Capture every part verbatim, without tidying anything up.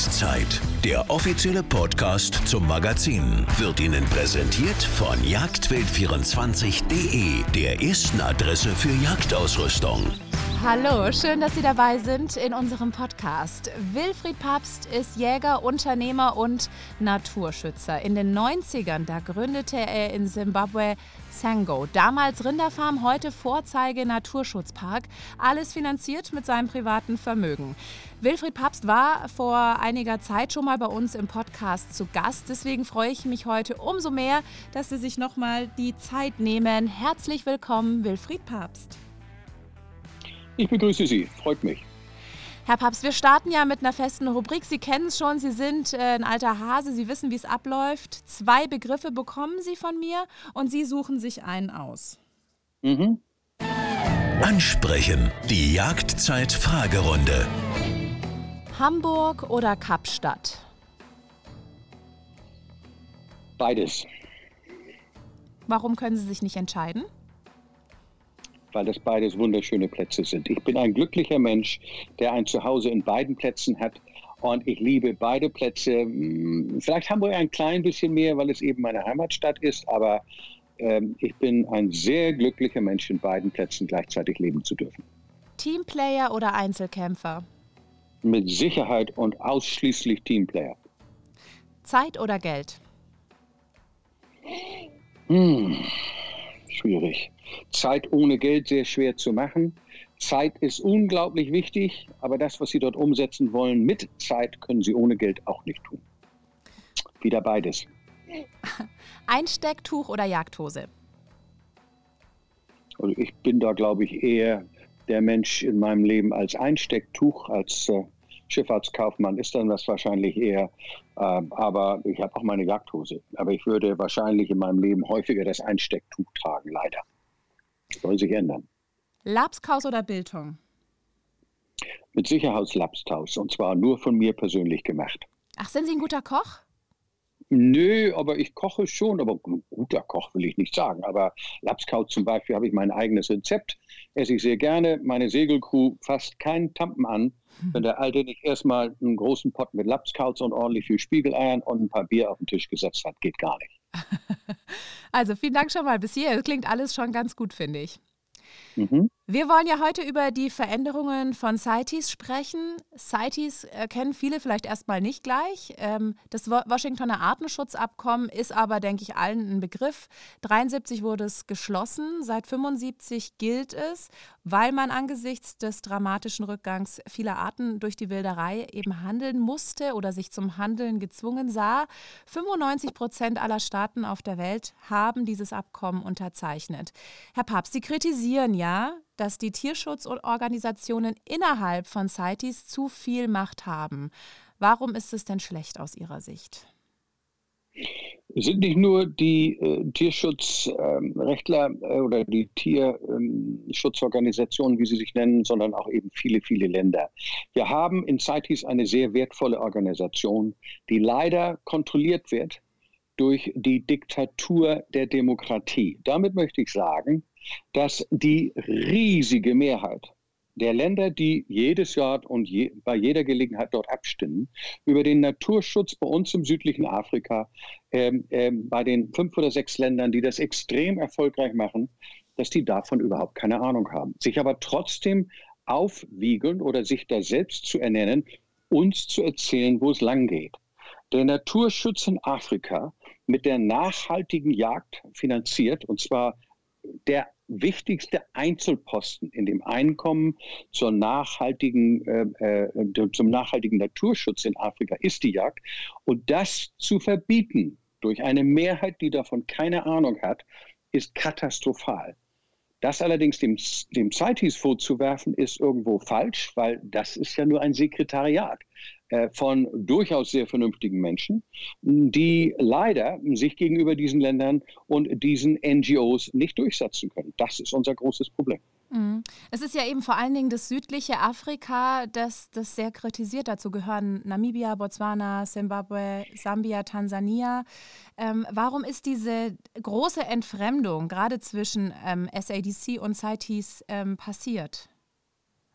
Jagdzeit, der offizielle Podcast zum Magazin, wird Ihnen präsentiert von jagdwild vierundzwanzig punkt de, der ersten Adresse für Jagdausrüstung. Hallo, schön, dass Sie dabei sind in unserem Podcast. Wilfried Papst ist Jäger, Unternehmer und Naturschützer. In den neunzigern, da gründete er in Simbabwe Sango. Damals Rinderfarm, heute Vorzeige Naturschutzpark. Alles finanziert mit seinem privaten Vermögen. Wilfried Papst war vor einiger Zeit schon mal bei uns im Podcast zu Gast. Deswegen freue ich mich heute umso mehr, dass Sie sich nochmal die Zeit nehmen. Herzlich willkommen, Wilfried Papst. Ich begrüße Sie, freut mich. Herr Papst, wir starten ja mit einer festen Rubrik. Sie kennen es schon, Sie sind äh, ein alter Hase, Sie wissen, wie es abläuft. Zwei Begriffe bekommen Sie von mir und Sie suchen sich einen aus. Mhm. Ansprechen, die Jagdzeit-Fragerunde. Hamburg oder Kapstadt? Beides, Warum können Sie sich nicht entscheiden? weil das beides wunderschöne Plätze sind. Ich bin ein glücklicher Mensch, der ein Zuhause in beiden Plätzen hat und ich liebe beide Plätze. Vielleicht Hamburg ein klein bisschen mehr, weil es eben meine Heimatstadt ist, aber ähm, ich bin ein sehr glücklicher Mensch, in beiden Plätzen gleichzeitig leben zu dürfen. Teamplayer oder Einzelkämpfer? Mit Sicherheit und ausschließlich Teamplayer. Zeit oder Geld? Hm, schwierig. Zeit ohne Geld sehr schwer zu machen. Zeit ist unglaublich wichtig, aber das, was Sie dort umsetzen wollen, mit Zeit können Sie ohne Geld auch nicht tun. Wieder beides. Einstecktuch oder Jagdhose? Also ich bin da, glaube ich, eher der Mensch in meinem Leben als Einstecktuch, als äh, Schifffahrtskaufmann ist dann das wahrscheinlich eher, äh, aber ich habe auch meine Jagdhose. Aber ich würde wahrscheinlich in meinem Leben häufiger das Einstecktuch tragen, leider. Soll sich ändern. Labskaus oder Biltong? Mit Sicherheit Labstaus und zwar nur von mir persönlich gemacht. Ach, sind Sie ein guter Koch? Nö, aber ich koche schon, aber guter Koch will ich nicht sagen. Aber Labskaus zum Beispiel habe ich mein eigenes Rezept, esse ich sehr gerne. Meine Segelcrew fasst keinen Tampen an, wenn der Alte nicht erstmal einen großen Pott mit Labskaus und ordentlich viel Spiegeleiern und ein paar Bier auf den Tisch gesetzt hat. Geht gar nicht. Also vielen Dank schon mal bis hier. Das klingt alles schon ganz gut, finde ich. Mhm. Wir wollen ja heute über die Veränderungen von CITES sprechen. CITES äh, kennen viele vielleicht erstmal nicht gleich. Ähm, das Wo- Washingtoner Artenschutzabkommen ist aber, denke ich, allen ein Begriff. neunzehnhundertdreiundsiebzig wurde es geschlossen, seit fünfundsiebzig gilt es, weil man angesichts des dramatischen Rückgangs vieler Arten durch die Wilderei eben handeln musste oder sich zum Handeln gezwungen sah. fünfundneunzig Prozent aller Staaten auf der Welt haben dieses Abkommen unterzeichnet. Herr Papst, Sie kritisieren ja, dass die Tierschutzorganisationen innerhalb von CITES zu viel Macht haben. Warum ist es denn schlecht aus Ihrer Sicht? Es sind nicht nur die äh, Tierschutzrechtler äh, oder die Tierschutzorganisationen, wie sie sich nennen, sondern auch eben viele, viele Länder. Wir haben in CITES eine sehr wertvolle Organisation, die leider kontrolliert wird durch die Diktatur der Demokratie. Damit möchte ich sagen, dass die riesige Mehrheit der Länder, die jedes Jahr und je, bei jeder Gelegenheit dort abstimmen, über den Naturschutz bei uns im südlichen Afrika, ähm, ähm, bei den fünf oder sechs Ländern, die das extrem erfolgreich machen, dass die davon überhaupt keine Ahnung haben. Sich aber trotzdem aufwiegeln oder sich da selbst zu ernennen, uns zu erzählen, wo es lang geht. Der Naturschutz in Afrika mit der nachhaltigen Jagd finanziert, und zwar der wichtigste Einzelposten in dem Einkommen zur nachhaltigen, äh, äh, zum nachhaltigen Naturschutz in Afrika ist die Jagd. Und das zu verbieten durch eine Mehrheit, die davon keine Ahnung hat, ist katastrophal. Das allerdings dem, dem CITES vorzuwerfen, ist irgendwo falsch, weil das ist ja nur ein Sekretariat äh, von durchaus sehr vernünftigen Menschen, die leider sich gegenüber diesen Ländern und diesen N G Os nicht durchsetzen können. Das ist unser großes Problem. Es ist ja eben vor allen Dingen das südliche Afrika, das, das sehr kritisiert. Dazu gehören Namibia, Botswana, Simbabwe, Sambia, Tansania. Ähm, warum ist diese große Entfremdung gerade zwischen ähm, S A D C und CITES ähm, passiert?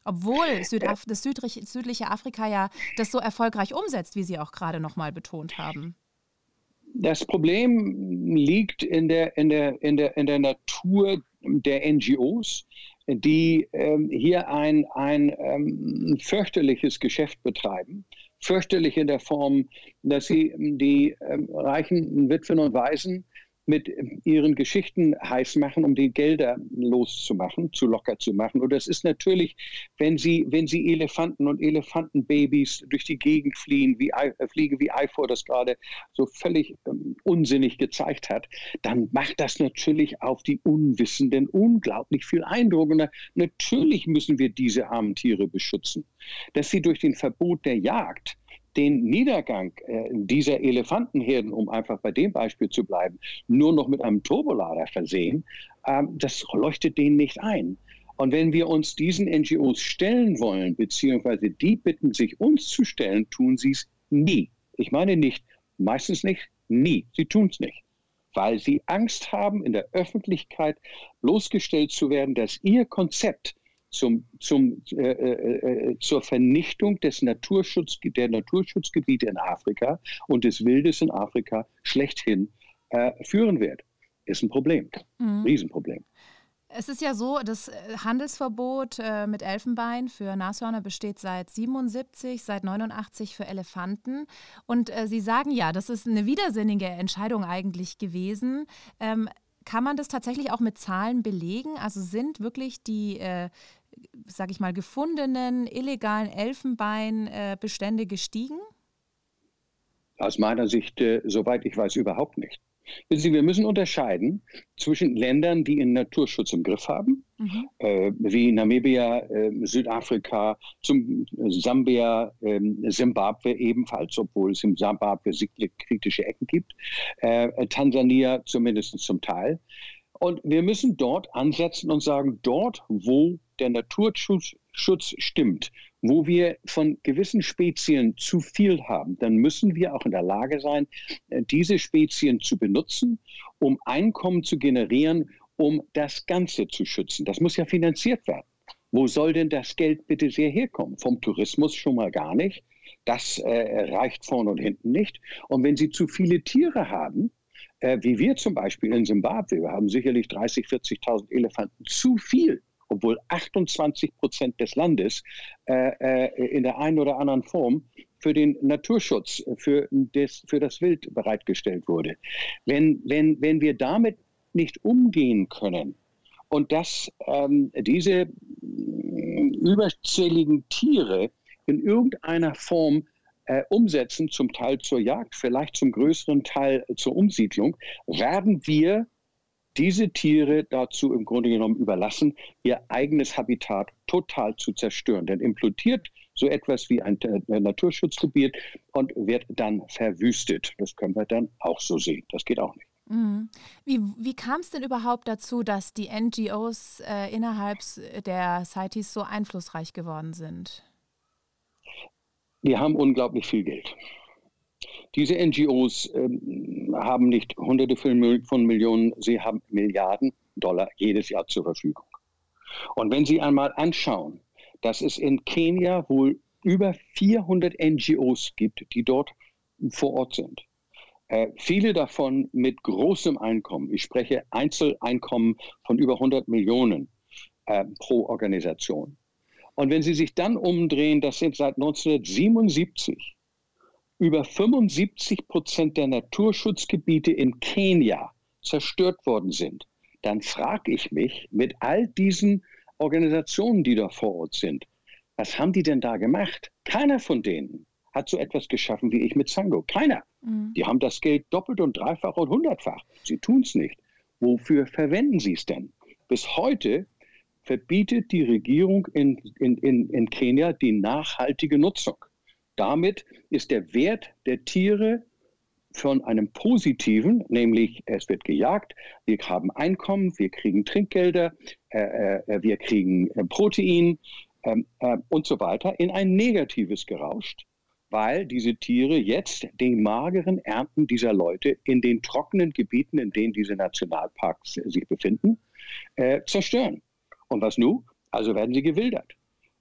Obwohl Südaf- das südlich- südliche Afrika ja das so erfolgreich umsetzt, wie Sie auch gerade nochmal betont haben. Das Problem liegt in der, in der, in der, in der Natur der N G Os, die ähm, hier ein, ein ähm, fürchterliches Geschäft betreiben. Fürchterlich in der Form, dass sie die ähm, reichen Witwen und Waisen mit ihren Geschichten heiß machen, um die Gelder loszumachen, zu locker zu machen. Und das ist natürlich, wenn sie, wenn sie Elefanten und Elefantenbabys durch die Gegend fliehen, wie I, fliegen wie Eifor das gerade so völlig ähm, unsinnig gezeigt hat, dann macht das natürlich auf die Unwissenden unglaublich viel Eindruck. Und natürlich müssen wir diese armen Tiere beschützen. Dass sie durch den Verbot der Jagd den Niedergang äh, dieser Elefantenherden, um einfach bei dem Beispiel zu bleiben, nur noch mit einem Turbolader versehen, ähm, das leuchtet denen nicht ein. Und wenn wir uns diesen N G Os stellen wollen, beziehungsweise die bitten, sich uns zu stellen, tun sie es nie. Ich meine nicht, meistens nicht, nie. Sie tun es nicht. Weil sie Angst haben, in der Öffentlichkeit bloßgestellt zu werden, dass ihr Konzept Zum, zum, äh, äh, zur Vernichtung des Naturschutz, der Naturschutzgebiete in Afrika und des Wildes in Afrika schlechthin äh, führen wird. Ist ein Problem, mhm. Riesenproblem. Es ist ja so, das Handelsverbot äh, mit Elfenbein für Nashörner besteht seit siebenundsiebzig, seit neunundachtzig für Elefanten. Und äh, Sie sagen ja, das ist eine widersinnige Entscheidung eigentlich gewesen. Ähm, kann man das tatsächlich auch mit Zahlen belegen? Also sind wirklich die äh, sage ich mal, gefundenen illegalen Elfenbeinbestände äh, gestiegen? Aus meiner Sicht, äh, soweit ich weiß, überhaupt nicht. Wissen Sie, wir müssen unterscheiden zwischen Ländern, die einen Naturschutz im Griff haben, mhm. äh, wie Namibia, äh, Südafrika, zum, äh, Sambia, äh, Simbabwe ebenfalls, obwohl es im Simbabwe kritische Ecken gibt, äh, Tansania zumindest zum Teil. Und wir müssen dort ansetzen und sagen, dort, wo der Naturschutz Schutz stimmt, wo wir von gewissen Spezien zu viel haben, dann müssen wir auch in der Lage sein, diese Spezien zu benutzen, um Einkommen zu generieren, um das Ganze zu schützen. Das muss ja finanziert werden. Wo soll denn das Geld bitte sehr herkommen? Vom Tourismus schon mal gar nicht. Das äh, reicht vorne und hinten nicht. Und wenn Sie zu viele Tiere haben, äh, wie wir zum Beispiel in Simbabwe, wir haben sicherlich dreißigtausend, vierzigtausend Elefanten, zu viel, obwohl achtundzwanzig Prozent des Landes äh, äh, in der einen oder anderen Form für den Naturschutz, für das, für das Wild bereitgestellt wurde. Wenn, wenn, wenn wir damit nicht umgehen können und dass ähm, diese überzähligen Tiere in irgendeiner Form äh, umsetzen, zum Teil zur Jagd, vielleicht zum größeren Teil zur Umsiedlung, werden wir diese Tiere dazu im Grunde genommen überlassen, ihr eigenes Habitat total zu zerstören. Denn implodiert so etwas wie ein äh, Naturschutzgebiet und wird dann verwüstet. Das können wir dann auch so sehen. Das geht auch nicht. Mhm. Wie, wie kam es denn überhaupt dazu, dass die N G Os äh, innerhalb der CITES so einflussreich geworden sind? Die haben unglaublich viel Geld. Diese N G Os ähm, haben nicht Hunderte von Millionen, sie haben Milliarden Dollar jedes Jahr zur Verfügung. Und wenn Sie einmal anschauen, dass es in Kenia wohl über vierhundert N G Os gibt, die dort vor Ort sind, äh, viele davon mit großem Einkommen, ich spreche Einzeleinkommen von über hundert Millionen äh, pro Organisation. Und wenn Sie sich dann umdrehen, das sind seit neunzehnhundertsiebenundsiebzig über fünfundsiebzig Prozent der Naturschutzgebiete in Kenia zerstört worden sind, dann frage ich mich mit all diesen Organisationen, die da vor Ort sind, was haben die denn da gemacht? Keiner von denen hat so etwas geschaffen wie ich mit Sango. Keiner. Mhm. Die haben das Geld doppelt und dreifach und hundertfach. Sie tun es nicht. Wofür verwenden sie es denn? Bis heute verbietet die Regierung in, in, in, in Kenia die nachhaltige Nutzung. Damit ist der Wert der Tiere von einem positiven, nämlich es wird gejagt, wir haben Einkommen, wir kriegen Trinkgelder, äh, äh, wir kriegen äh, Protein äh, äh, und so weiter, in ein negatives gerauscht, weil diese Tiere jetzt die mageren Ernten dieser Leute in den trockenen Gebieten, in denen diese Nationalparks sich befinden, äh, zerstören. Und was nun? Also werden sie gewildert.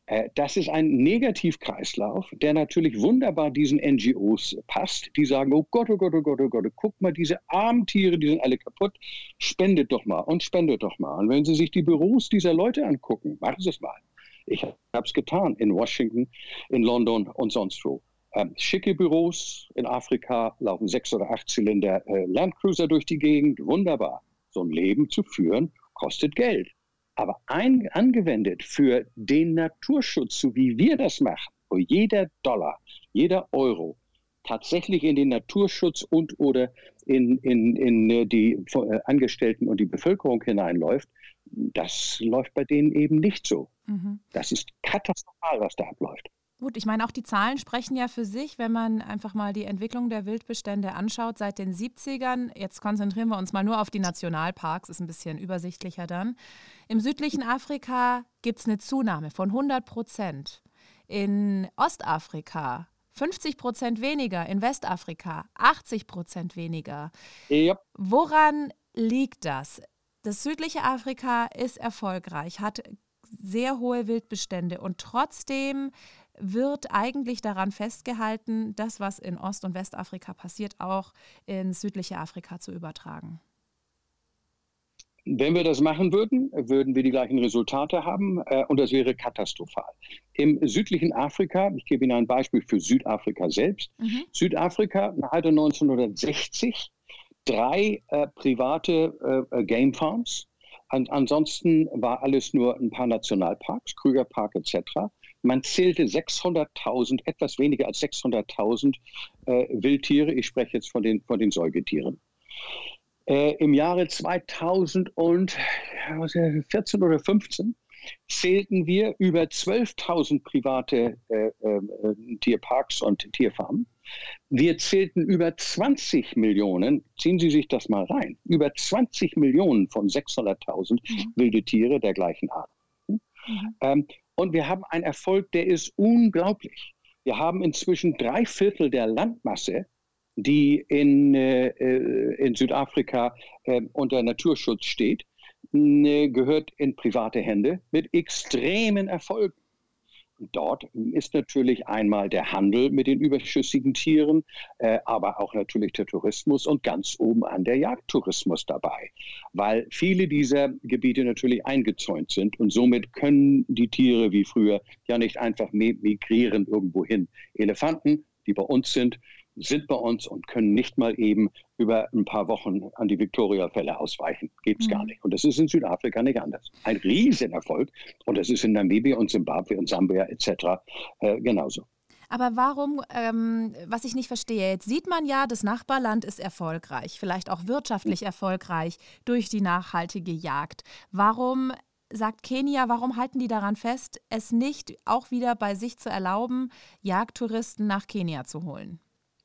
Das ist ein Negativkreislauf, der natürlich wunderbar diesen N G Os passt. Die sagen, oh Gott, oh Gott, oh Gott, oh Gott, guck mal, diese armen Tiere, die sind alle kaputt. Spendet doch mal und spendet doch mal. Und wenn Sie sich die Büros dieser Leute angucken, machen Sie es mal. Ich habe es getan in Washington, in London und sonst wo. Ähm, schicke Büros in Afrika, laufen sechs oder acht Zylinder äh, Landcruiser durch die Gegend. Wunderbar. So ein Leben zu führen, kostet Geld. Aber ein, angewendet für den Naturschutz, so wie wir das machen, wo jeder Dollar, jeder Euro tatsächlich in den Naturschutz und oder in, in, in die Angestellten und die Bevölkerung hineinläuft, das läuft bei denen eben nicht so. Mhm. Das ist katastrophal, was da abläuft. Gut, ich meine, auch die Zahlen sprechen ja für sich, wenn man einfach mal die Entwicklung der Wildbestände anschaut seit den siebzigern. Jetzt konzentrieren wir uns mal nur auf die Nationalparks, ist ein bisschen übersichtlicher dann. Im südlichen Afrika gibt es eine Zunahme von hundert Prozent. In Ostafrika fünfzig Prozent weniger, in Westafrika achtzig Prozent weniger. Ja. Woran liegt das? Das südliche Afrika ist erfolgreich, hat sehr hohe Wildbestände und trotzdem wird eigentlich daran festgehalten, das, was in Ost- und Westafrika passiert, auch ins südliche Afrika zu übertragen. Wenn wir das machen würden, würden wir die gleichen Resultate haben äh, und das wäre katastrophal. Im südlichen Afrika, ich gebe Ihnen ein Beispiel für Südafrika selbst. Mhm. Südafrika hatte neunzehnhundertsechzig drei äh, private äh, Game Farms. An, ansonsten war alles nur ein paar Nationalparks, Krügerpark et cetera. Man zählte sechshunderttausend, etwas weniger als sechshunderttausend äh, Wildtiere. Ich spreche jetzt von den, von den Säugetieren. Äh, Im Jahre zweitausendvierzehn oder fünfzehn zählten wir über zwölftausend private äh, äh, Tierparks und Tierfarmen. Wir zählten über zwanzig Millionen, ziehen Sie sich das mal rein, über zwanzig Millionen von sechshunderttausend mhm. wilde Tiere der gleichen Art. Mhm. Ähm, und wir haben einen Erfolg, der ist unglaublich. Wir haben inzwischen drei Viertel der Landmasse, die in, äh, in Südafrika äh, unter Naturschutz steht, äh, gehört in private Hände mit extremen Erfolgen. Dort ist natürlich einmal der Handel mit den überschüssigen Tieren, äh, aber auch natürlich der Tourismus und ganz oben an der Jagdtourismus dabei, weil viele dieser Gebiete natürlich eingezäunt sind und somit können die Tiere wie früher ja nicht einfach migrieren irgendwo hin. Elefanten, die bei uns sind, sind bei uns und können nicht mal eben über ein paar Wochen an die Victoria-Fälle ausweichen. Geht es mhm. gar nicht. Und das ist in Südafrika nicht anders. Ein Riesenerfolg. Und das ist in Namibia und Zimbabwe und Sambia et cetera äh, genauso. Aber warum, ähm, was ich nicht verstehe, jetzt sieht man ja, das Nachbarland ist erfolgreich, vielleicht auch wirtschaftlich erfolgreich durch die nachhaltige Jagd. Warum sagt Kenia, warum halten die daran fest, es nicht auch wieder bei sich zu erlauben, Jagdtouristen nach Kenia zu holen?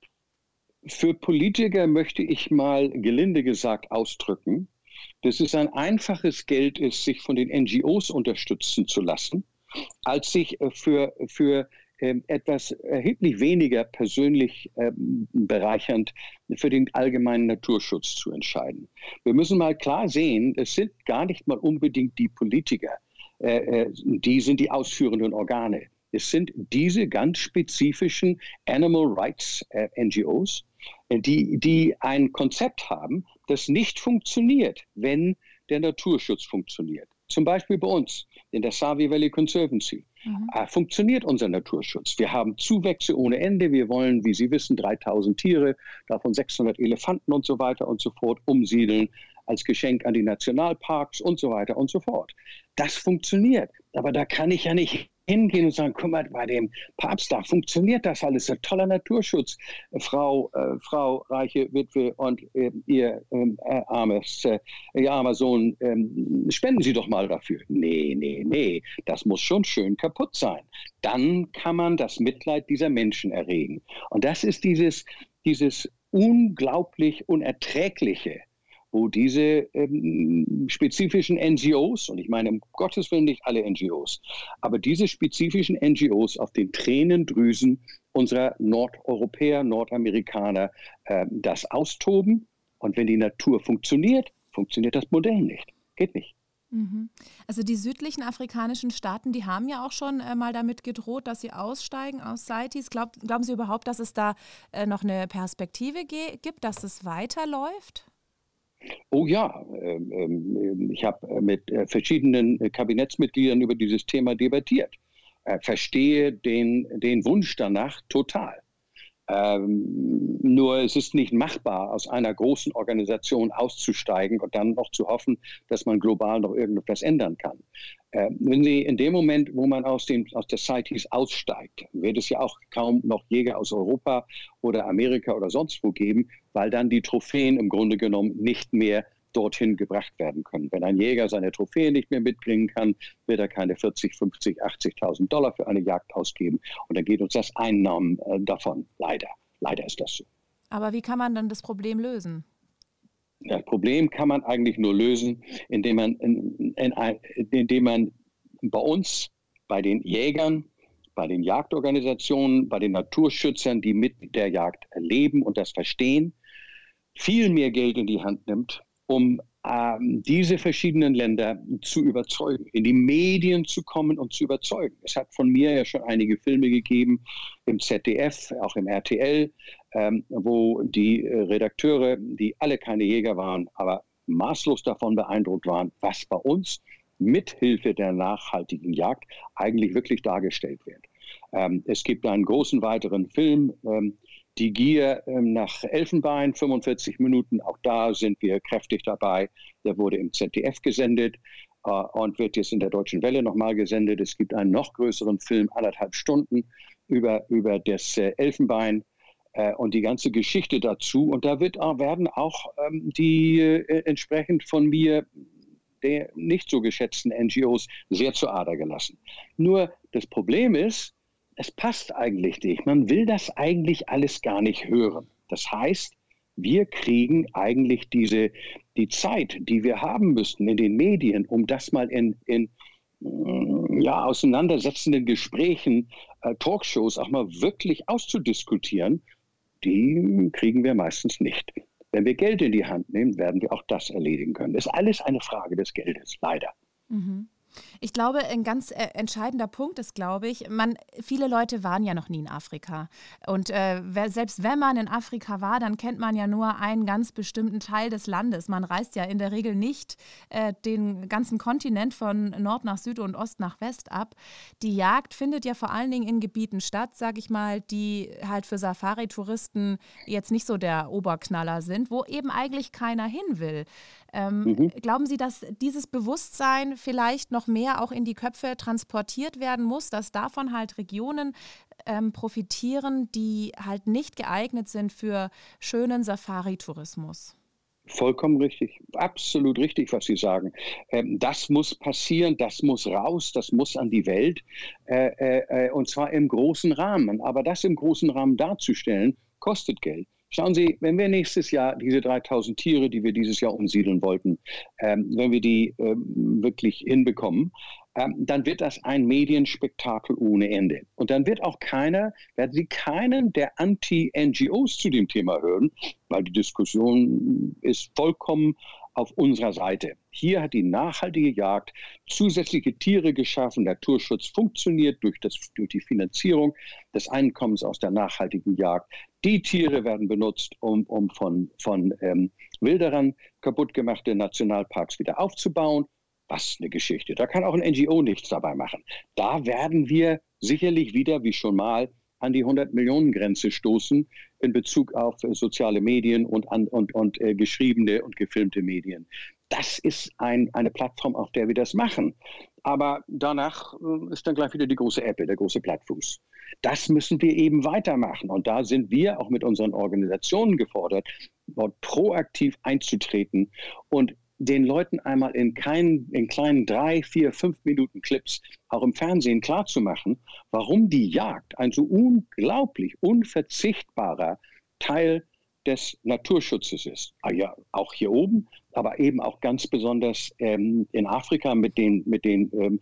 Für Politiker möchte ich mal gelinde gesagt ausdrücken, dass es ein einfaches Geld ist, sich von den N G Os unterstützen zu lassen, als sich für, für ähm, etwas erheblich weniger persönlich ähm, bereichernd für den allgemeinen Naturschutz zu entscheiden. Wir müssen mal klar sehen, es sind gar nicht mal unbedingt die Politiker, äh, die sind die ausführenden Organe. Es sind diese ganz spezifischen Animal Rights äh, N G Os, Die, die ein Konzept haben, das nicht funktioniert, wenn der Naturschutz funktioniert. Zum Beispiel bei uns in der Savi Valley Conservancy mhm. äh, funktioniert unser Naturschutz. Wir haben Zuwächse ohne Ende. Wir wollen, wie Sie wissen, dreitausend Tiere, davon sechshundert Elefanten und so weiter und so fort umsiedeln als Geschenk an die Nationalparks und so weiter und so fort. Das funktioniert. Aber da kann ich ja nicht hingehen und sagen, guck mal, bei dem Papst, da funktioniert das alles, ein toller Naturschutz. Frau, äh, Frau reiche Witwe und äh, ihr, äh, armes, äh, ihr armer Sohn, äh, spenden Sie doch mal dafür. Nee, nee, nee, das muss schon schön kaputt sein. Dann kann man das Mitleid dieser Menschen erregen. Und das ist dieses, dieses unglaublich Unerträgliche, wo diese ähm, spezifischen N G Os, und ich meine um Gottes Willen nicht alle N G Os, aber diese spezifischen N G Os auf den Tränendrüsen unserer Nordeuropäer, Nordamerikaner äh, das austoben. Und wenn die Natur funktioniert, funktioniert das Modell nicht. Geht nicht. Also die südlichen afrikanischen Staaten, die haben ja auch schon äh, mal damit gedroht, dass sie aussteigen aus CITES. Glaub, glauben Sie überhaupt, dass es da äh, noch eine Perspektive ge- gibt, dass es weiterläuft? Oh ja, ähm, ich habe mit äh, verschiedenen Kabinettsmitgliedern über dieses Thema debattiert. Äh, verstehe den, den Wunsch danach total. Ähm, nur es ist nicht machbar, aus einer großen Organisation auszusteigen und dann noch zu hoffen, dass man global noch irgendetwas ändern kann. Ähm, wenn Sie in dem Moment, wo man aus, den, aus der CITES aussteigt, wird es ja auch kaum noch Jäger aus Europa oder Amerika oder sonst wo geben, weil dann die Trophäen im Grunde genommen nicht mehr dorthin gebracht werden können. Wenn ein Jäger seine Trophäen nicht mehr mitbringen kann, wird er keine vierzig, fünfzig, achtzigtausend Dollar für eine Jagd ausgeben. Und dann geht uns das Einnahmen äh, davon. Leider. Leider ist das so. Aber wie kann man dann das Problem lösen? Das Problem kann man eigentlich nur lösen, indem man, in, in, indem man bei uns, bei den Jägern, bei den Jagdorganisationen, bei den Naturschützern, die mit der Jagd leben und das verstehen, viel mehr Geld in die Hand nimmt, um ähm, diese verschiedenen Länder zu überzeugen, in die Medien zu kommen und zu überzeugen. Es hat von mir ja schon einige Filme gegeben, im Z D F, auch im R T L, ähm, wo die äh, Redakteure, die alle keine Jäger waren, aber maßlos davon beeindruckt waren, was bei uns mithilfe der nachhaltigen Jagd eigentlich wirklich dargestellt wird. Ähm, es gibt einen großen weiteren Film, ähm, Die Gier ähm, nach Elfenbein, fünfundvierzig Minuten, auch da sind wir kräftig dabei. Der wurde im Z D F gesendet äh, und wird jetzt in der Deutschen Welle nochmal gesendet. Es gibt einen noch größeren Film, anderthalb Stunden, über, über das äh, Elfenbein äh, und die ganze Geschichte dazu. Und da wird, äh, werden auch ähm, die äh, entsprechend von mir der nicht so geschätzten N G Os sehr zur Ader gelassen. Nur das Problem ist, es passt eigentlich nicht. Man will das eigentlich alles gar nicht hören. Das heißt, wir kriegen eigentlich diese, die Zeit, die wir haben müssten in den Medien, um das mal in, in ja, auseinandersetzenden Gesprächen, äh, Talkshows auch mal wirklich auszudiskutieren, die kriegen wir meistens nicht. Wenn wir Geld in die Hand nehmen, werden wir auch das erledigen können. Das ist alles eine Frage des Geldes, leider. Mhm. Ich glaube, ein ganz äh, entscheidender Punkt ist, glaube ich, man, viele Leute waren ja noch nie in Afrika. Und äh, wer, selbst wenn man in Afrika war, dann kennt man ja nur einen ganz bestimmten Teil des Landes. Man reist ja in der Regel nicht äh, den ganzen Kontinent von Nord nach Süd und Ost nach West ab. Die Jagd findet ja vor allen Dingen in Gebieten statt, sage ich mal, die halt für Safari-Touristen jetzt nicht so der Oberknaller sind, wo eben eigentlich keiner hin will. Ähm, mhm. Glauben Sie, dass dieses Bewusstsein vielleicht noch mehr auch in die Köpfe transportiert werden muss, dass davon halt Regionen ähm, profitieren, die halt nicht geeignet sind für schönen Safari-Tourismus? Vollkommen richtig, absolut richtig, was Sie sagen. Ähm, das muss passieren, das muss raus, das muss an die Welt, äh, äh, und zwar im großen Rahmen. Aber das im großen Rahmen darzustellen, kostet Geld. Schauen Sie, wenn wir nächstes Jahr diese dreitausend Tiere, die wir dieses Jahr umsiedeln wollten, ähm, wenn wir die ähm, wirklich hinbekommen, ähm, dann wird das ein Medienspektakel ohne Ende. Und dann wird auch keiner, werden Sie keinen der Anti-N G Os zu dem Thema hören, weil die Diskussion ist vollkommen auf unserer Seite. Hier hat die nachhaltige Jagd zusätzliche Tiere geschaffen. Naturschutz funktioniert durch, das, durch die Finanzierung des Einkommens aus der nachhaltigen Jagd. Die Tiere werden benutzt, um, um von, von ähm, Wilderern kaputtgemachte Nationalparks wieder aufzubauen. Was eine Geschichte. Da kann auch ein N G O nichts dabei machen. Da werden wir sicherlich wieder, wie schon mal, an die hundert-Millionen-Grenze stoßen in Bezug auf äh, soziale Medien und, an, und, und äh, geschriebene und gefilmte Medien. Das ist ein, eine Plattform, auf der wir das machen. Aber danach äh, ist dann gleich wieder die große Apple, der große Plattfuß. Das müssen wir eben weitermachen. Und da sind wir auch mit unseren Organisationen gefordert, dort proaktiv einzutreten und den Leuten einmal in, kein, in kleinen drei, vier, fünf Minuten Clips auch im Fernsehen klarzumachen, warum die Jagd ein so unglaublich unverzichtbarer Teil des Naturschutzes ist. Ah ja, auch hier oben, aber eben auch ganz besonders ähm, in Afrika mit den, mit den ähm,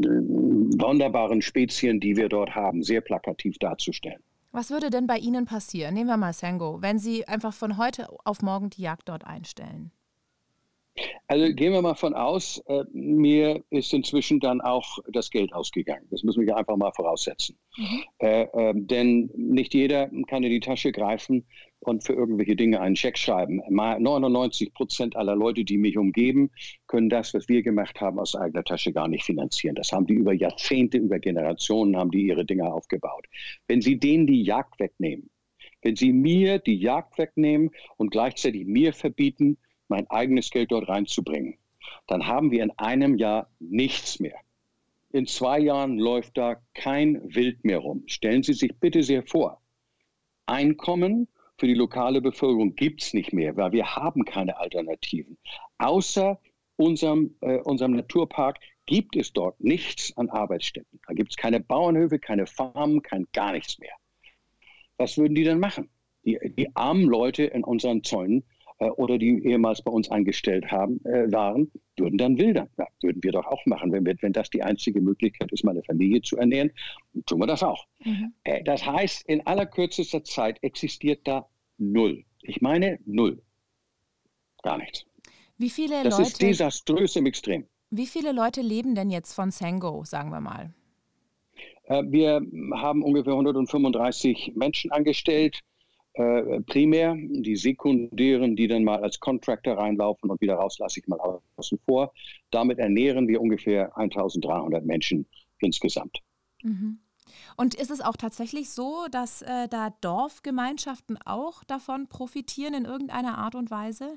wunderbaren Spezien, die wir dort haben, sehr plakativ darzustellen. Was würde denn bei Ihnen passieren? Nehmen wir mal Sango, wenn Sie einfach von heute auf morgen die Jagd dort einstellen. Also gehen wir mal von aus, äh, mir ist inzwischen dann auch das Geld ausgegangen. Das müssen wir einfach mal voraussetzen. Mhm. Äh, äh, denn nicht jeder kann in die Tasche greifen und für irgendwelche Dinge einen Scheck schreiben. neunundneunzig Prozent aller Leute, die mich umgeben, können das, was wir gemacht haben, aus eigener Tasche gar nicht finanzieren. Das haben die über Jahrzehnte, über Generationen, haben die ihre Dinge aufgebaut. Wenn Sie denen die Jagd wegnehmen, wenn Sie mir die Jagd wegnehmen und gleichzeitig mir verbieten, mein eigenes Geld dort reinzubringen, dann haben wir in einem Jahr nichts mehr. In zwei Jahren läuft da kein Wild mehr rum. Stellen Sie sich bitte sehr vor, Einkommen für die lokale Bevölkerung gibt es nicht mehr, weil wir haben keine Alternativen. Außer unserem, äh, unserem Naturpark gibt es dort nichts an Arbeitsstätten. Da gibt es keine Bauernhöfe, keine Farmen, kein gar nichts mehr. Was würden die denn machen? Die, die armen Leute in unseren Zäunen oder die ehemals bei uns eingestellt haben, äh, waren, würden dann wildern. Ja, würden wir doch auch machen. Wenn, wir, wenn das die einzige Möglichkeit ist, meine Familie zu ernähren, tun wir das auch. Mhm. Äh, das heißt, in allerkürzester Zeit existiert da null. Ich meine null. Gar nichts. Wie viele das Leute, ist desaströs im Extrem. Wie viele Leute leben denn jetzt von Sango, sagen wir mal? Äh, wir haben ungefähr hundertfünfunddreißig Menschen angestellt. Äh, primär, die sekundären, die dann mal als Contractor reinlaufen und wieder raus, lasse ich mal außen vor. Damit ernähren wir ungefähr eintausenddreihundert Menschen insgesamt. Mhm. Und ist es auch tatsächlich so, dass äh, da Dorfgemeinschaften auch davon profitieren in irgendeiner Art und Weise?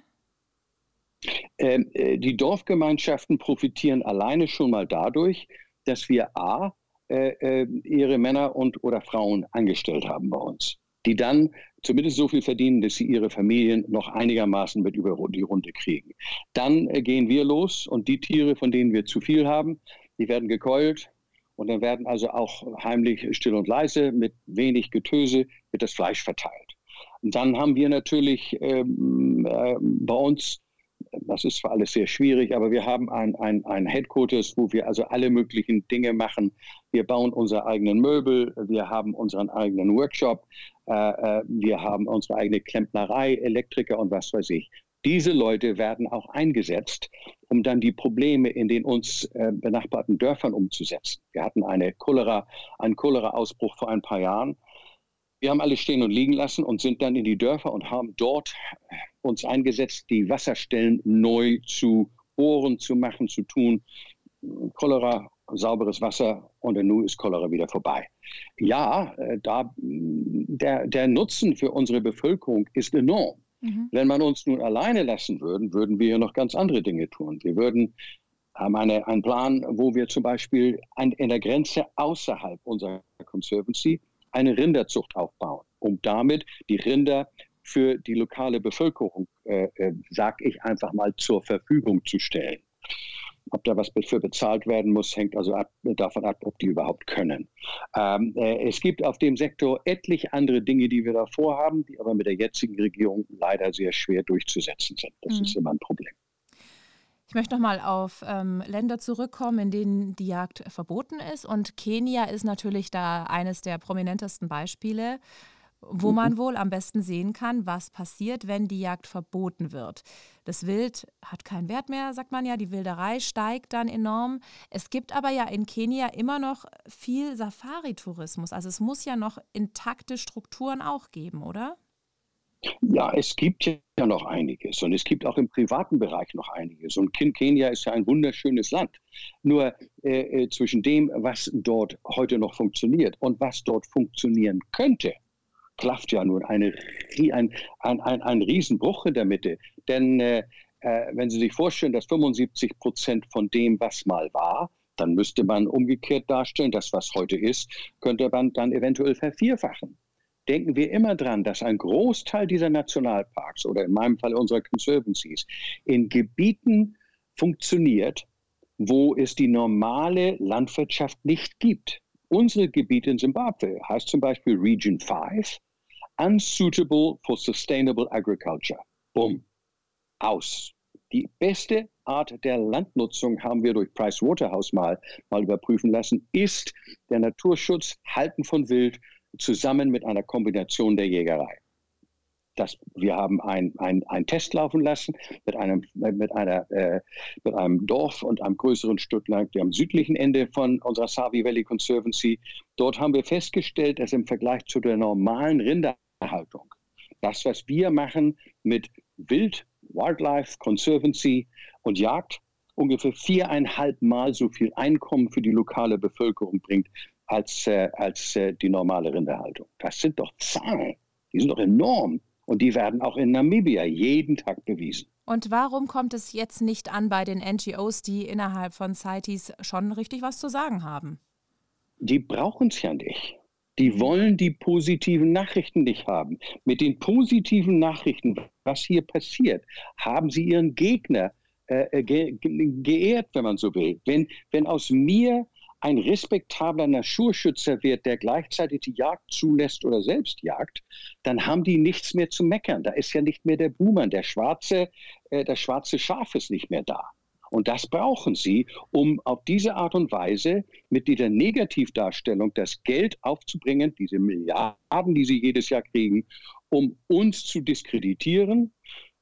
Ähm, äh, die Dorfgemeinschaften profitieren alleine schon mal dadurch, dass wir a, äh, äh, ihre Männer und oder Frauen angestellt haben bei uns, die dann zumindest so viel verdienen, dass sie ihre Familien noch einigermaßen mit über die Runde kriegen. Dann äh, gehen wir los und die Tiere, von denen wir zu viel haben, die werden gekeult und dann werden also auch heimlich still und leise mit wenig Getöse wird das Fleisch verteilt. Und dann haben wir natürlich ähm, äh, bei uns, das ist zwar alles sehr schwierig, aber wir haben ein, ein, ein Headquarters, wo wir also alle möglichen Dinge machen. Wir bauen unsere eigenen Möbel, wir haben unseren eigenen Workshop, äh, wir haben unsere eigene Klempnerei, Elektriker und was weiß ich. Diese Leute werden auch eingesetzt, um dann die Probleme in den uns äh, benachbarten Dörfern umzusetzen. Wir hatten eine Cholera, einen Cholera-Ausbruch vor ein paar Jahren. Wir haben alles stehen und liegen lassen und sind dann in die Dörfer und haben dort uns eingesetzt, die Wasserstellen neu zu bohren, zu machen, zu tun. Cholera, sauberes Wasser und nun ist Cholera wieder vorbei. Ja, da, der, der Nutzen für unsere Bevölkerung ist enorm. Mhm. Wenn man uns nun alleine lassen würde, würden wir noch ganz andere Dinge tun. Wir würden haben eine, einen Plan, wo wir zum Beispiel an, in der Grenze außerhalb unserer Conservancy eine Rinderzucht aufbauen, um damit die Rinder für die lokale Bevölkerung, äh, äh, sag ich einfach mal, zur Verfügung zu stellen. Ob da was für bezahlt werden muss, hängt also ab, davon ab, ob die überhaupt können. Ähm, äh, es gibt auf dem Sektor etliche andere Dinge, die wir da vorhaben, die aber mit der jetzigen Regierung leider sehr schwer durchzusetzen sind. Das mhm. ist immer ein Problem. Ich möchte noch mal auf ähm, Länder zurückkommen, in denen die Jagd verboten ist. Und Kenia ist natürlich da eines der prominentesten Beispiele, wo man wohl am besten sehen kann, was passiert, wenn die Jagd verboten wird. Das Wild hat keinen Wert mehr, sagt man ja. Die Wilderei steigt dann enorm. Es gibt aber ja in Kenia immer noch viel Safari-Tourismus. Also es muss ja noch intakte Strukturen auch geben, oder? Ja, es gibt ja noch einiges und es gibt auch im privaten Bereich noch einiges. Und Kenia ist ja ein wunderschönes Land. Nur äh, zwischen dem, was dort heute noch funktioniert und was dort funktionieren könnte, klafft ja nun eine, ein, ein, ein, ein Riesenbruch in der Mitte. Denn äh, wenn Sie sich vorstellen, dass fünfundsiebzig Prozent von dem, was mal war, dann müsste man umgekehrt darstellen, das, was heute ist, könnte man dann eventuell vervierfachen. Denken wir immer dran, dass ein Großteil dieser Nationalparks oder in meinem Fall unserer Conservancies in Gebieten funktioniert, wo es die normale Landwirtschaft nicht gibt. Unsere Gebiete in Zimbabwe heißt zum Beispiel Region fünf, Unsuitable for Sustainable Agriculture. Bumm. Aus. Die beste Art der Landnutzung haben wir durch Price Waterhouse mal, mal überprüfen lassen, ist der Naturschutz, Halten von Wild, zusammen mit einer Kombination der Jägerei. Das, wir haben einen ein Test laufen lassen mit einem, mit, einer, äh, mit einem Dorf und einem größeren Stück lang am südlichen Ende von unserer Savi Valley Conservancy. Dort haben wir festgestellt, dass im Vergleich zu der normalen Rinderhaltung, das, was wir machen mit Wild, Wildlife Conservancy und Jagd, ungefähr viereinhalb Mal so viel Einkommen für die lokale Bevölkerung bringt als, äh, als äh, die normale Rinderhaltung. Das sind doch Zahlen, die sind doch enorm. Und die werden auch in Namibia jeden Tag bewiesen. Und warum kommt es jetzt nicht an bei den N G Os, die innerhalb von CITES schon richtig was zu sagen haben? Die brauchen es ja nicht. Die wollen die positiven Nachrichten nicht haben. Mit den positiven Nachrichten, was hier passiert, haben sie ihren Gegner äh, ge- ge- geehrt, wenn man so will. Wenn, wenn aus mir ein respektabler Naturschützer wird, der gleichzeitig die Jagd zulässt oder selbst jagt, dann haben die nichts mehr zu meckern. Da ist ja nicht mehr der Buhmann, der schwarze, äh, das schwarze Schaf ist nicht mehr da. Und das brauchen sie, um auf diese Art und Weise mit dieser Negativdarstellung das Geld aufzubringen, diese Milliarden, die sie jedes Jahr kriegen, um uns zu diskreditieren.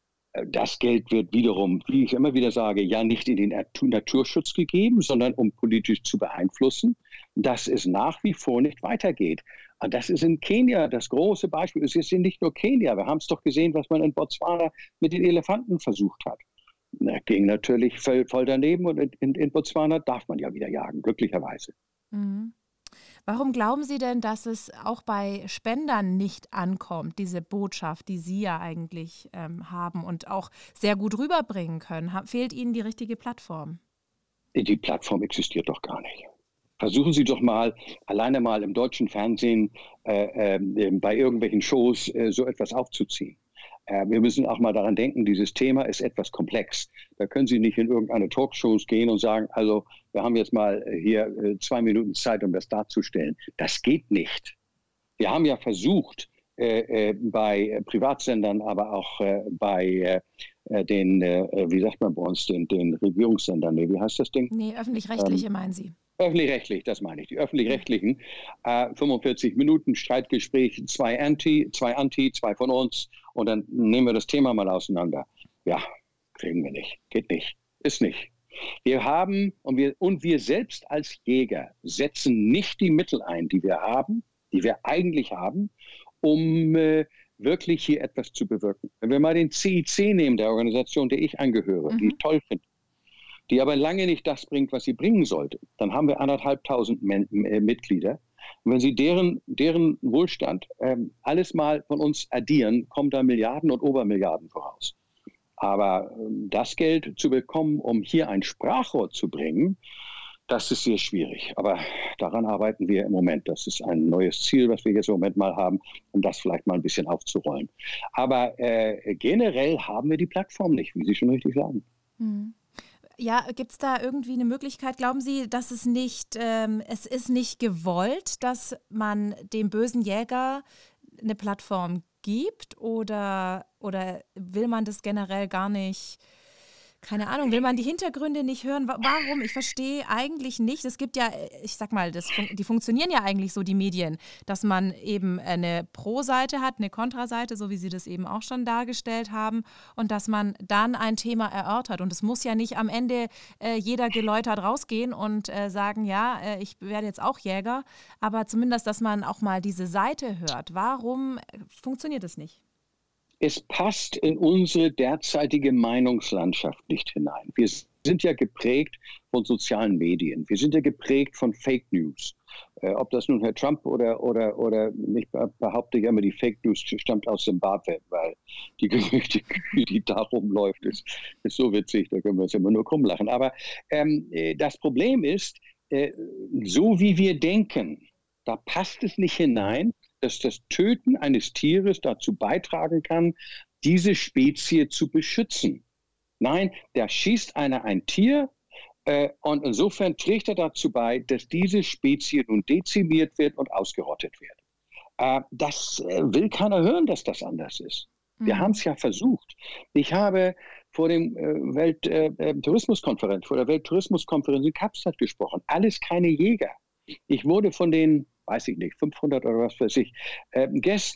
Das Geld wird wiederum, wie ich immer wieder sage, ja nicht in den Naturschutz gegeben, sondern um politisch zu beeinflussen, dass es nach wie vor nicht weitergeht. Und das ist in Kenia das große Beispiel. Es ist nicht nur Kenia. Wir haben es doch gesehen, was man in Botswana mit den Elefanten versucht hat. Das ging natürlich voll, voll daneben und in, in Botswana darf man ja wieder jagen, glücklicherweise. Mhm. Warum glauben Sie denn, dass es auch bei Spendern nicht ankommt, diese Botschaft, die Sie ja eigentlich ähm, haben und auch sehr gut rüberbringen können? Ha- fehlt Ihnen die richtige Plattform? Die Plattform existiert doch gar nicht. Versuchen Sie doch mal, alleine mal im deutschen Fernsehen äh, äh, bei irgendwelchen Shows äh, so etwas aufzuziehen. Äh, wir müssen auch mal daran denken, dieses Thema ist etwas komplex. Da können Sie nicht in irgendeine Talkshows gehen und sagen, also wir haben jetzt mal hier äh, zwei Minuten Zeit, um das darzustellen. Das geht nicht. Wir haben ja versucht, äh, äh, bei Privatsendern, aber auch äh, bei äh, den, äh, wie sagt man bei uns, den, den Regierungssendern, nee, wie heißt das Ding? Nee, öffentlich-rechtliche ähm, meinen Sie. Öffentlich-rechtlich, das meine ich. Die öffentlich-rechtlichen, äh, fünfundvierzig Minuten Streitgespräch, zwei Anti, zwei Anti, zwei von uns und dann nehmen wir das Thema mal auseinander. Ja, kriegen wir nicht, geht nicht, ist nicht. Wir haben und wir, und wir selbst als Jäger setzen nicht die Mittel ein, die wir haben, die wir eigentlich haben, um äh, wirklich hier etwas zu bewirken. Wenn wir mal den C I C nehmen, der Organisation, der ich angehöre, mhm. die ich toll finde, die aber lange nicht das bringt, was sie bringen sollte, dann haben wir anderthalbtausend Men- äh, Mitglieder. Und wenn Sie deren, deren Wohlstand ähm, alles mal von uns addieren, kommen da Milliarden und Obermilliarden voraus. Aber ähm, das Geld zu bekommen, um hier ein Sprachrohr zu bringen, das ist sehr schwierig. Aber daran arbeiten wir im Moment. Das ist ein neues Ziel, was wir jetzt im Moment mal haben, um das vielleicht mal ein bisschen aufzurollen. Aber äh, generell haben wir die Plattform nicht, wie Sie schon richtig sagen. Hm. Ja, gibt es da irgendwie eine Möglichkeit, glauben Sie, dass es nicht, ähm, es ist nicht gewollt, dass man dem bösen Jäger eine Plattform gibt oder, oder will man das generell gar nicht, keine Ahnung, will man die Hintergründe nicht hören? Warum? Ich verstehe eigentlich nicht. Es gibt ja, ich sag mal, das, die funktionieren ja eigentlich so, die Medien, dass man eben eine Pro-Seite hat, eine Kontraseite, so wie Sie das eben auch schon dargestellt haben, und dass man dann ein Thema erörtert. Und es muss ja nicht am Ende äh, jeder geläutert rausgehen und äh, sagen, ja, äh, ich werde jetzt auch Jäger, aber zumindest, dass man auch mal diese Seite hört. Warum funktioniert es nicht? Es passt in unsere derzeitige Meinungslandschaft nicht hinein. Wir sind ja geprägt von sozialen Medien. Wir sind ja geprägt von Fake News. Äh, ob das nun Herr Trump oder, oder, oder ich behaupte ja immer, die Fake News stammt aus Zimbabwe, weil die Gerüchte, die da rumläuft, ist, ist so witzig, da können wir uns immer nur krumm lachen. Aber ähm, das Problem ist, äh, so wie wir denken, da passt es nicht hinein, dass das Töten eines Tieres dazu beitragen kann, diese Spezie zu beschützen. Nein, da schießt einer ein Tier äh, und insofern trägt er dazu bei, dass diese Spezie nun dezimiert wird und ausgerottet wird. Äh, das äh, will keiner hören, dass das anders ist. Wir mhm. haben es ja versucht. Ich habe vor dem äh, Welttourismuskonferenz, äh, vor der Welttourismuskonferenz in Kapstadt gesprochen. Alles keine Jäger. Ich wurde von den, weiß ich nicht, fünfhundert oder was weiß ich, äh, Gästen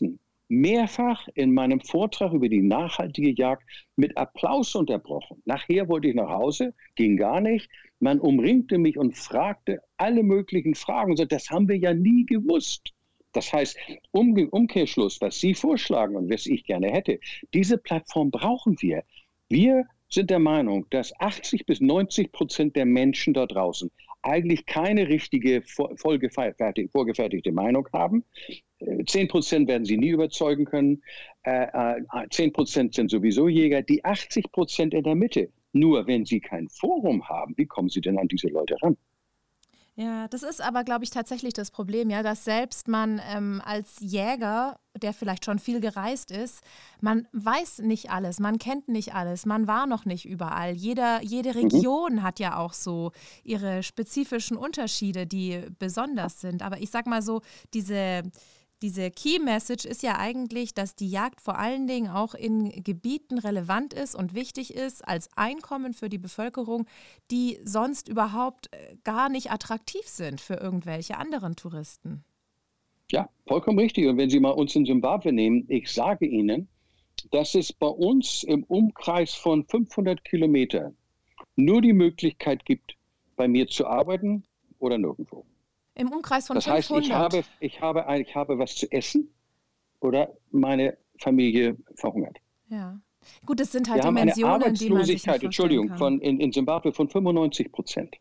mehrfach in meinem Vortrag über die nachhaltige Jagd mit Applaus unterbrochen. Nachher wollte ich nach Hause, ging gar nicht. Man umringte mich und fragte alle möglichen Fragen. So, das haben wir ja nie gewusst. Das heißt, um, Umkehrschluss, was Sie vorschlagen und was ich gerne hätte, diese Plattform brauchen wir. Wir sind der Meinung, dass achtzig bis neunzig Prozent der Menschen da draußen eigentlich keine richtige vorgefertigte Meinung haben. zehn Prozent werden sie nie überzeugen können. zehn Prozent sind sowieso Jäger. Die achtzig Prozent in der Mitte. Nur wenn sie kein Forum haben, wie kommen sie denn an diese Leute ran? Ja, das ist aber, glaube ich, tatsächlich das Problem, ja, dass selbst man ähm, als Jäger, der vielleicht schon viel gereist ist, man weiß nicht alles, man kennt nicht alles, man war noch nicht überall. Jeder, jede Region mhm. hat ja auch so ihre spezifischen Unterschiede, die besonders sind. Aber ich sag mal so, diese... Diese Key Message ist ja eigentlich, dass die Jagd vor allen Dingen auch in Gebieten relevant ist und wichtig ist als Einkommen für die Bevölkerung, die sonst überhaupt gar nicht attraktiv sind für irgendwelche anderen Touristen. Ja, vollkommen richtig. Und wenn Sie mal uns in Simbabwe nehmen, ich sage Ihnen, dass es bei uns im Umkreis von fünfhundert Kilometern nur die Möglichkeit gibt, bei mir zu arbeiten oder nirgendwo. Im Umkreis von das heißt, fünfhundert? Ich habe, ich, habe, ich habe was zu essen oder meine Familie verhungert. Ja. Gut, das sind halt Wir Dimensionen, haben eine die man sich nicht vorstellen Entschuldigung, kann. Von, in, in Simbabwe von fünfundneunzig Prozent.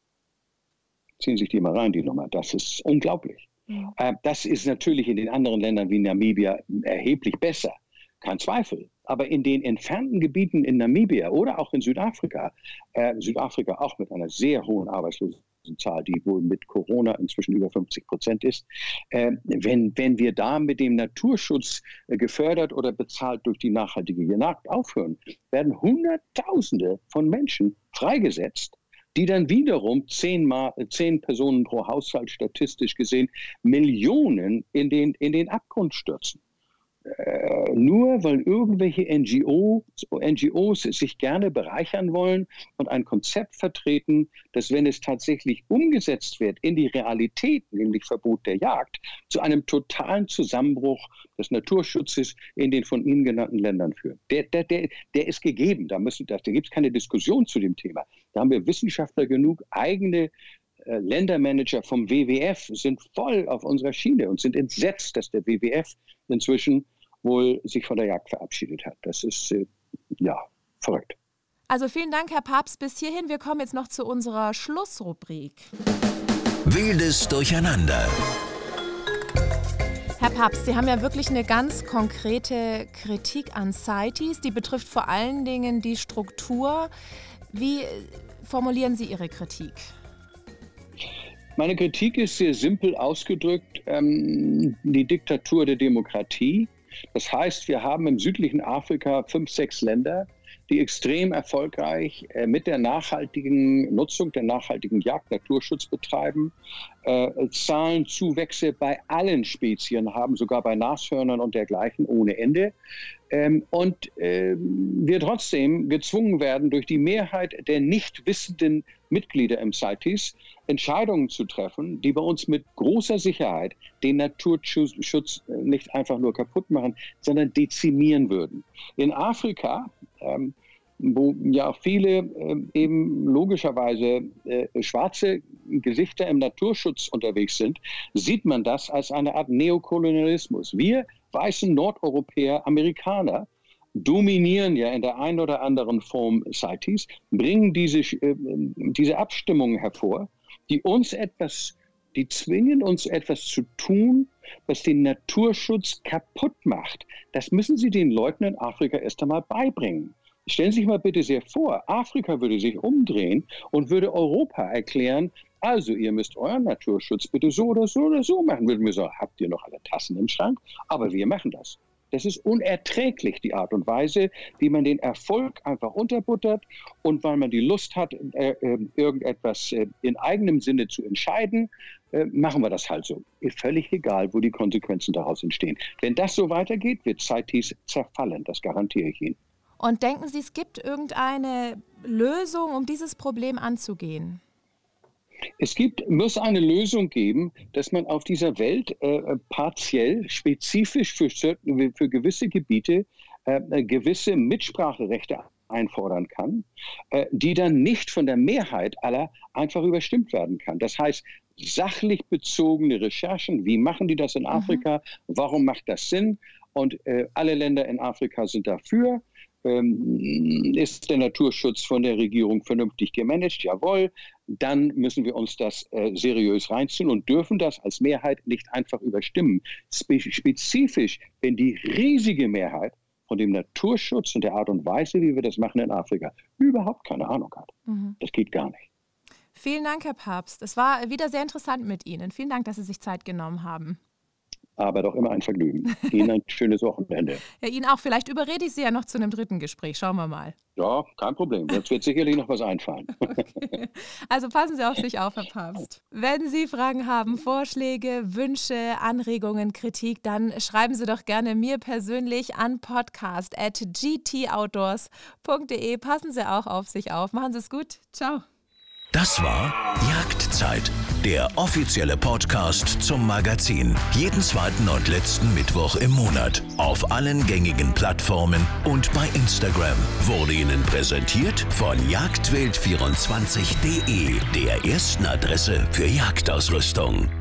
Ziehen sich die mal rein, die Nummer. Das ist unglaublich. Mhm. Äh, das ist natürlich in den anderen Ländern wie Namibia erheblich besser. Kein Zweifel. Aber in den entfernten Gebieten in Namibia oder auch in Südafrika, äh, Südafrika auch mit einer sehr hohen Arbeitslosigkeit, Zahl, die wohl mit Corona inzwischen über fünfzig Prozent ist. Äh, wenn, wenn wir da mit dem Naturschutz äh, gefördert oder bezahlt durch die nachhaltige Jagd aufhören, werden Hunderttausende von Menschen freigesetzt, die dann wiederum zehnmal, zehn Personen pro Haushalt statistisch gesehen Millionen in den, in den Abgrund stürzen. Äh, nur weil irgendwelche N G Os, N G Os sich gerne bereichern wollen und ein Konzept vertreten, dass wenn es tatsächlich umgesetzt wird in die Realität, nämlich Verbot der Jagd, zu einem totalen Zusammenbruch des Naturschutzes in den von Ihnen genannten Ländern führt. Der, der, der, der ist gegeben, da, müssen, da gibt es keine Diskussion zu dem Thema. Da haben wir Wissenschaftler genug, eigene äh, Ländermanager vom W W F sind voll auf unserer Schiene und sind entsetzt, dass der W W F inzwischen wohl sich von der Jagd verabschiedet hat. Das ist, äh, ja, verrückt. Also vielen Dank, Herr Papst, bis hierhin. Wir kommen jetzt noch zu unserer Schlussrubrik. Wildes Durcheinander. Herr Papst, Sie haben ja wirklich eine ganz konkrete Kritik an CITES. Die betrifft vor allen Dingen die Struktur. Wie formulieren Sie Ihre Kritik? Meine Kritik ist sehr simpel ausgedrückt, ähm, die Diktatur der Demokratie. Das heißt, wir haben im südlichen Afrika fünf, sechs Länder, die extrem erfolgreich äh, mit der nachhaltigen Nutzung, der nachhaltigen Jagd Naturschutz betreiben, äh, Zahlenzuwächse bei allen Spezien haben, sogar bei Nashörnern und dergleichen ohne Ende. Ähm, und äh, wir trotzdem gezwungen werden, durch die Mehrheit der nicht wissenden Mitglieder im CITES Entscheidungen zu treffen, die bei uns mit großer Sicherheit den Naturschutz nicht einfach nur kaputt machen, sondern dezimieren würden. In Afrika, ähm, wo ja viele äh, eben logischerweise äh, schwarze Gesichter im Naturschutz unterwegs sind, sieht man das als eine Art Neokolonialismus. Wir weißen Nordeuropäer, Amerikaner, dominieren ja in der einen oder anderen Form CITES, bringen diese, äh, diese Abstimmungen hervor, die uns etwas, die zwingen uns etwas zu tun, was den Naturschutz kaputt macht. Das müssen Sie den Leuten in Afrika erst einmal beibringen. Stellen Sie sich mal bitte sehr vor, Afrika würde sich umdrehen und würde Europa erklären, also ihr müsst euren Naturschutz bitte so oder so oder so machen. Würden wir sagen, habt ihr noch alle Tassen im Schrank? Aber wir machen das. Das ist unerträglich, die Art und Weise, wie man den Erfolg einfach unterbuttert und weil man die Lust hat, äh, äh, irgendetwas äh, in eigenem Sinne zu entscheiden, äh, machen wir das halt so. Ist völlig egal, wo die Konsequenzen daraus entstehen. Wenn das so weitergeht, wird CITES zerfallen, das garantiere ich Ihnen. Und denken Sie, es gibt irgendeine Lösung, um dieses Problem anzugehen? Es gibt, muss eine Lösung geben, dass man auf dieser Welt äh, partiell, spezifisch für, für gewisse Gebiete äh, gewisse Mitspracherechte einfordern kann, äh, die dann nicht von der Mehrheit aller einfach überstimmt werden kann. Das heißt, sachlich bezogene Recherchen, wie machen die das in Afrika, mhm. warum macht das Sinn? Und äh, alle Länder in Afrika sind dafür. Ähm, ist der Naturschutz von der Regierung vernünftig gemanagt? Jawohl. Dann müssen wir uns das äh, seriös reinziehen und dürfen das als Mehrheit nicht einfach überstimmen. Spe- spezifisch, wenn die riesige Mehrheit von dem Naturschutz und der Art und Weise, wie wir das machen in Afrika, überhaupt keine Ahnung hat. Mhm. Das geht gar nicht. Vielen Dank, Herr Papst. Es war wieder sehr interessant mit Ihnen. Vielen Dank, dass Sie sich Zeit genommen haben. Aber doch immer ein Vergnügen. Ihnen ein schönes Wochenende. Ja, Ihnen auch. Vielleicht überrede ich Sie ja noch zu einem dritten Gespräch. Schauen wir mal. Ja, kein Problem. Jetzt wird sicherlich noch was einfallen. Okay. Also passen Sie auf sich auf, Herr Papst. Wenn Sie Fragen haben, Vorschläge, Wünsche, Anregungen, Kritik, dann schreiben Sie doch gerne mir persönlich an podcast at g t outdoors punkt d e. Passen Sie auch auf sich auf. Machen Sie es gut. Ciao. Das war Jagdzeit, der offizielle Podcast zum Magazin. Jeden zweiten und letzten Mittwoch im Monat. Auf allen gängigen Plattformen und bei Instagram. Wurde Ihnen präsentiert von jagdwelt vierundzwanzig punkt d e, der ersten Adresse für Jagdausrüstung.